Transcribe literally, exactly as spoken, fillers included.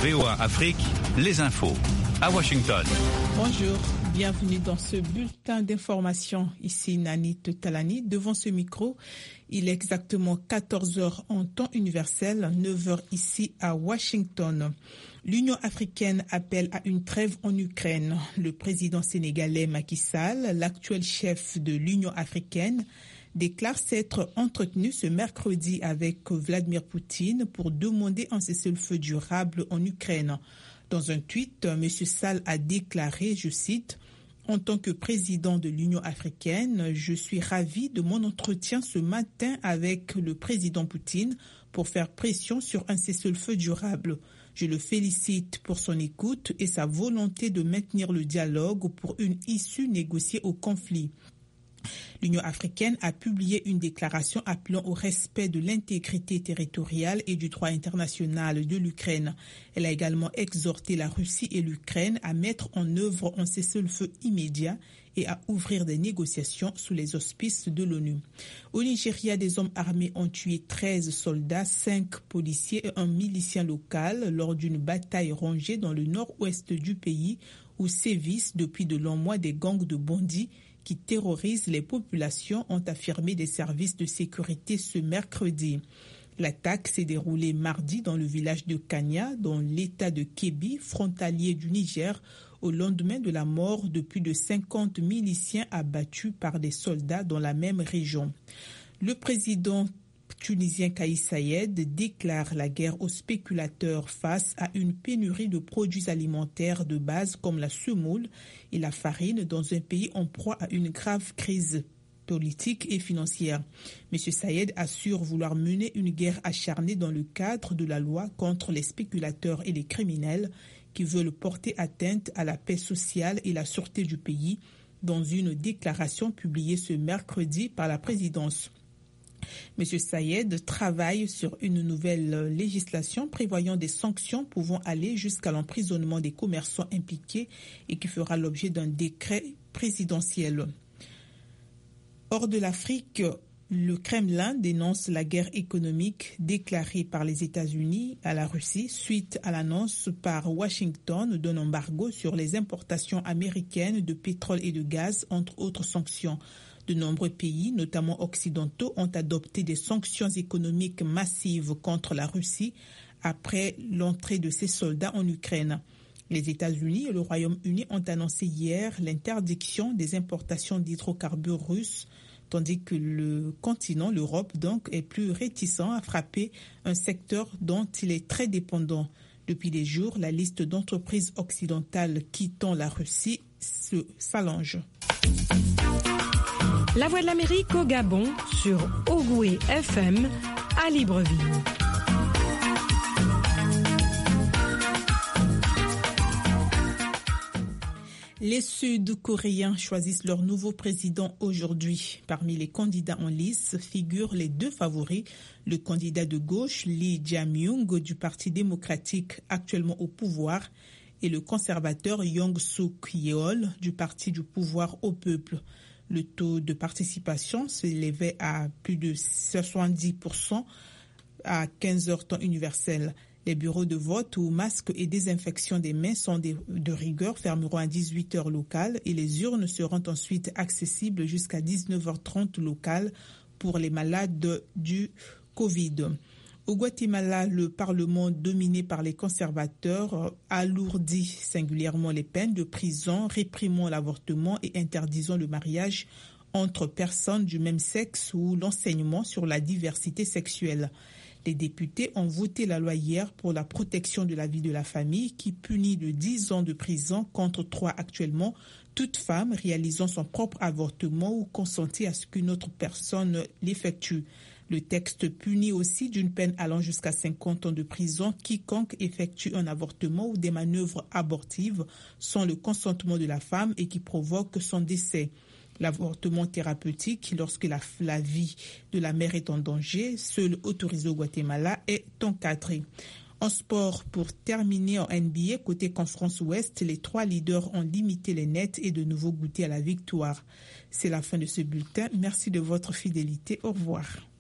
V O A Afrique, les infos à Washington. Bonjour, bienvenue dans ce bulletin d'information. Ici Nanit Talani, devant ce micro. Il est exactement quatorze heures en temps universel, neuf heures ici à Washington. L'Union africaine appelle à une trêve en Ukraine. Le président sénégalais Macky Sall, l'actuel chef de l'Union africaine, déclare s'être entretenu ce mercredi avec Vladimir Poutine pour demander un cessez-le-feu durable en Ukraine. Dans un tweet, M. Sall a déclaré, je cite, « En tant que président de l'Union africaine, je suis ravi de mon entretien ce matin avec le président Poutine pour faire pression sur un cessez-le-feu durable. Je le félicite pour son écoute et sa volonté de maintenir le dialogue pour une issue négociée au conflit. » L'Union africaine a publié une déclaration appelant au respect de l'intégrité territoriale et du droit international de l'Ukraine. Elle a également exhorté la Russie et l'Ukraine à mettre en œuvre un cessez-le-feu immédiat et à ouvrir des négociations sous les auspices de l'ONU. Au Nigeria, des hommes armés ont tué treize soldats, cinq policiers et un milicien local lors d'une bataille rangée dans le nord-ouest du pays où sévissent depuis de longs mois des gangs de bandits qui terrorisent les populations, ont affirmé des services de sécurité ce mercredi. L'attaque s'est déroulée mardi dans le village de Kanya, dans l'état de Kebbi, frontalier du Niger, au lendemain de la mort de plus de cinquante miliciens abattus par des soldats dans la même région. Le président tunisien Kais Saied déclare la guerre aux spéculateurs face à une pénurie de produits alimentaires de base comme la semoule et la farine dans un pays en proie à une grave crise politique et financière. M. Saied assure vouloir mener une guerre acharnée dans le cadre de la loi contre les spéculateurs et les criminels qui veulent porter atteinte à la paix sociale et la sûreté du pays dans une déclaration publiée ce mercredi par la présidence. M. Saied travaille sur une nouvelle législation prévoyant des sanctions pouvant aller jusqu'à l'emprisonnement des commerçants impliqués et qui fera l'objet d'un décret présidentiel. Hors de l'Afrique, le Kremlin dénonce la guerre économique déclarée par les États-Unis à la Russie suite à l'annonce par Washington d'un embargo sur les importations américaines de pétrole et de gaz, entre autres sanctions. De nombreux pays, notamment occidentaux, ont adopté des sanctions économiques massives contre la Russie après l'entrée de ses soldats en Ukraine. Les États-Unis et le Royaume-Uni ont annoncé hier l'interdiction des importations d'hydrocarbures russes, tandis que le continent, l'Europe donc, est plus réticent à frapper un secteur dont il est très dépendant. Depuis des jours, la liste d'entreprises occidentales quittant la Russie se s'allonge. La Voix de l'Amérique au Gabon sur Ogoué F M à Libreville. Les Sud-Coréens choisissent leur nouveau président aujourd'hui. Parmi les candidats en lice figurent les deux favoris, le candidat de gauche Lee Jae-myung du Parti démocratique actuellement au pouvoir et le conservateur Young Suk-yeol du Parti du pouvoir au peuple. Le taux de participation s'élevait à plus de soixante-dix pour cent à quinze heures temps universel. Les bureaux de vote où masques et désinfection des mains sont de rigueur fermeront à dix-huit heures locales et les urnes seront ensuite accessibles jusqu'à dix-neuf heures trente locales pour les malades du Covid. Au Guatemala, le Parlement dominé par les conservateurs alourdit singulièrement les peines de prison, réprimant l'avortement et interdisant le mariage entre personnes du même sexe ou l'enseignement sur la diversité sexuelle. Les députés ont voté la loi hier pour la protection de la vie de la famille qui punit de dix ans de prison contre trois actuellement toute femme réalisant son propre avortement ou consentit à ce qu'une autre personne l'effectue. Le texte punit aussi d'une peine allant jusqu'à cinquante ans de prison quiconque effectue un avortement ou des manœuvres abortives sans le consentement de la femme et qui provoque son décès. L'avortement thérapeutique, lorsque la, la vie de la mère est en danger, seul autorisé au Guatemala, est encadré. En sport, pour terminer en N B A, côté Conférence Ouest, les trois leaders ont limité les nets et de nouveau goûté à la victoire. C'est la fin de ce bulletin. Merci de votre fidélité. Au revoir.